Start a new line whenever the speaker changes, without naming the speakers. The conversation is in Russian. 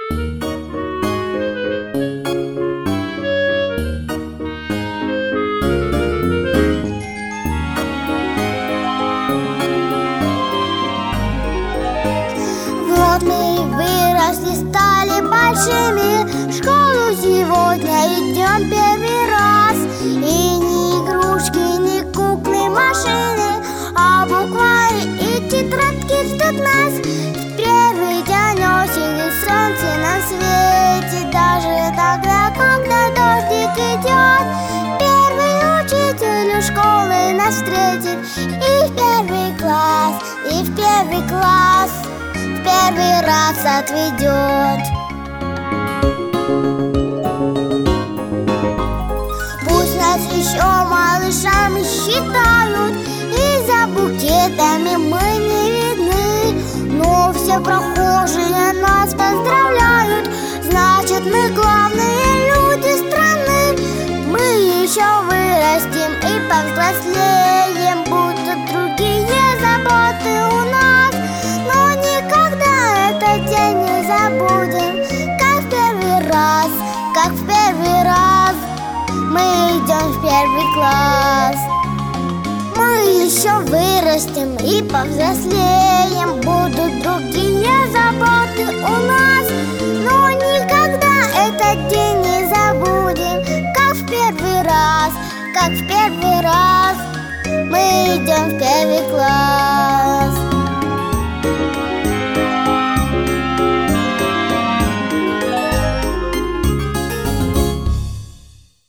Вот мы выросли, стали большими, в школу сегодня идем первый раз. И ни игрушки, ни куклы, машины, а буквари и тетрадки ждут нас. В первый день осени солнце на свете, даже тогда, когда дождик идет. Первый учитель у школы нас встретит, и в первый класс, и в первый класс в первый раз отведет. Пусть нас еще малышами считают, и за букетами мы не видны, но все прохожие нас поздравляют. Значит, мы главные люди страны. Мы еще вырастем и повзрослеем, будут другие заботы у нас, но никогда этот день не забудем. Как в первый раз, как в первый раз мы идем в первый класс. Мы еще вырастем и повзрослеем, будут другие заботы у нас, но никогда этот день не забудем. Как в первый раз, как в первый раз мы идем в первый класс.